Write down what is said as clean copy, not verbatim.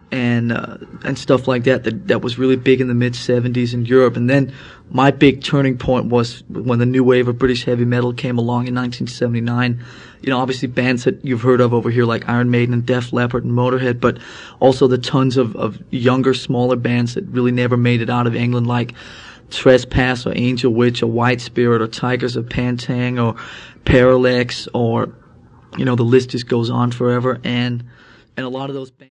and stuff like that was really big in the mid-'70s in Europe. And then my big turning point was when the new wave of British heavy metal came along in 1979. You know, obviously bands that you've heard of over here like Iron Maiden and Def Leppard and Motorhead, but also the tons of younger, smaller bands that really never made it out of England, like Trespass or Angel Witch or White Spirit or Tigers of Pantang or Parallax, or, you know, the list just goes on forever. And a lot of those bands